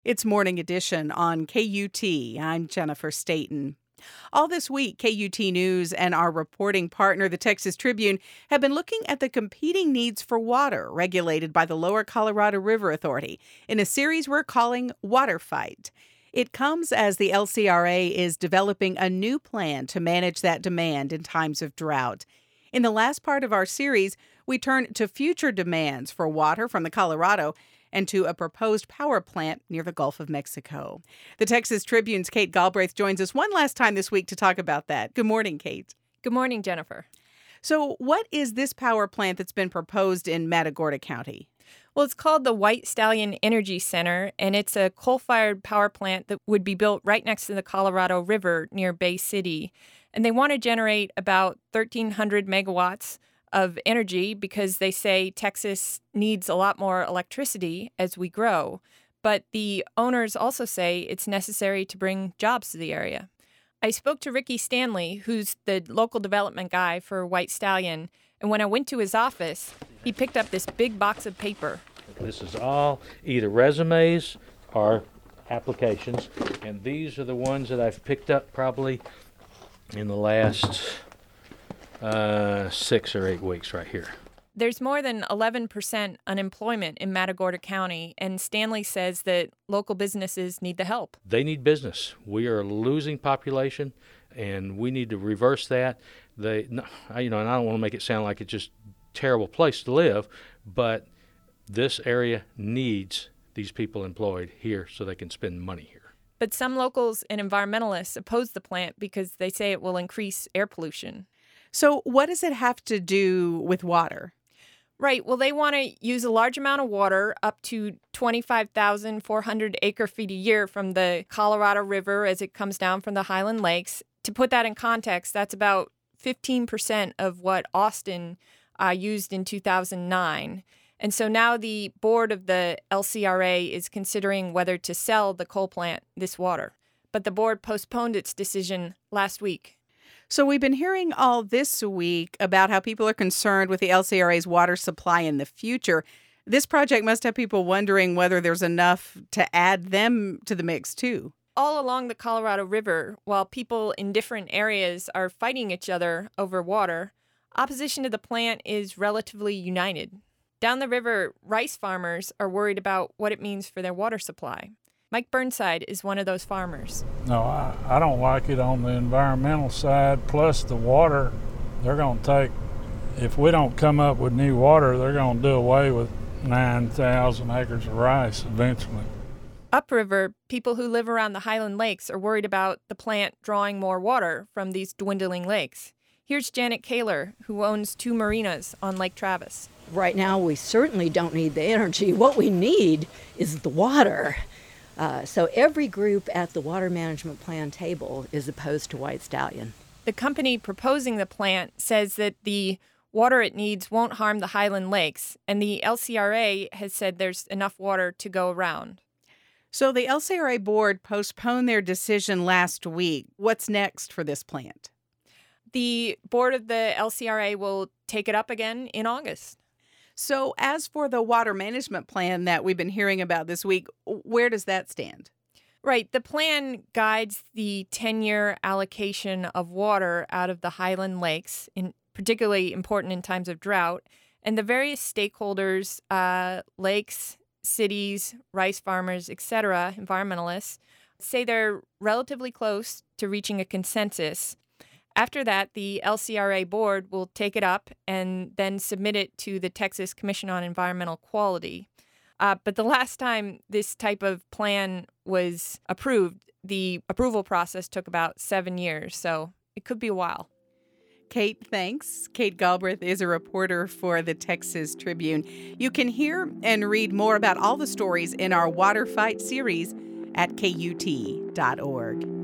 It's Morning Edition on KUT. I'm Jennifer Staten. All this week, KUT News and our reporting partner, the Texas Tribune, have been looking at the competing needs for water regulated by the Lower Colorado River Authority in a series we're calling Water Fight. It comes as the LCRA is developing a new plan to manage that demand in times of drought. In the last part of our series, we turn to future demands for water from the Colorado and to a proposed power plant near the Gulf of Mexico. The Texas Tribune's Kate Galbraith joins us one last time this week to talk about that. Good morning, Kate. Good morning, Jennifer. So what is this power plant that's been proposed in Matagorda County? Well, it's called the White Stallion Energy Center, and it's a coal-fired power plant that would be built right next to the Colorado River near Bay City. And they want to generate about 1,300 megawatts of energy because they say Texas needs a lot more electricity as we grow. But the owners also say it's necessary to bring jobs to the area. I spoke to Ricky Stanley, who's the local development guy for White Stallion, and when I went to his office, he picked up this big box of paper. This is all either resumes or applications, and these are the ones that I've picked up probably in the last 6 or 8 weeks right here. There's more than 11% unemployment in Matagorda County, and Stanley says that local businesses need the help. They need business. We are losing population, and we need to reverse that. And I don't want to make it sound like it's just a terrible place to live, but this area needs these people employed here so they can spend money here. But some locals and environmentalists oppose the plant because they say it will increase air pollution. So what does it have to do with water? Right. Well, they want to use a large amount of water, up to 25,400 acre-feet a year from the Colorado River as it comes down from the Highland Lakes. To put that in context, that's about 15% of what Austin used in 2009. And so now the board of the LCRA is considering whether to sell the coal plant this water. But the board postponed its decision last week. So we've been hearing all this week about how people are concerned with the LCRA's water supply in the future. This project must have people wondering whether there's enough to add them to the mix, too. All along the Colorado River, while people in different areas are fighting each other over water, opposition to the plant is relatively united. Down the river, rice farmers are worried about what it means for their water supply. Mike Burnside is one of those farmers. No, I don't like it on the environmental side, plus the water they're going to take. If we don't come up with new water, they're going to do away with 9,000 acres of rice eventually. Upriver, people who live around the Highland Lakes are worried about the plant drawing more water from these dwindling lakes. Here's Janet Kaler, who owns 2 marinas on Lake Travis. Right now, we certainly don't need the energy. What we need is the water. So every group at the Water Management Plan table is opposed to White Stallion. The company proposing the plant says that the water it needs won't harm the Highland Lakes, and the LCRA has said there's enough water to go around. So the LCRA board postponed their decision last week. What's next for this plant? The board of the LCRA will take it up again in August. So as for the water management plan that we've been hearing about this week, where does that stand? Right. The plan guides the 10-year allocation of water out of the Highland Lakes, particularly important in times of drought. And the various stakeholders, lakes, cities, rice farmers, etc., environmentalists, say they're relatively close to reaching a consensus. After that, the LCRA board will take it up and then submit it to the Texas Commission on Environmental Quality. But the last time this type of plan was approved, the approval process took about 7 years, so it could be a while. Kate, thanks. Kate Galbraith is a reporter for the Texas Tribune. You can hear and read more about all the stories in our Water Fight series at KUT.org.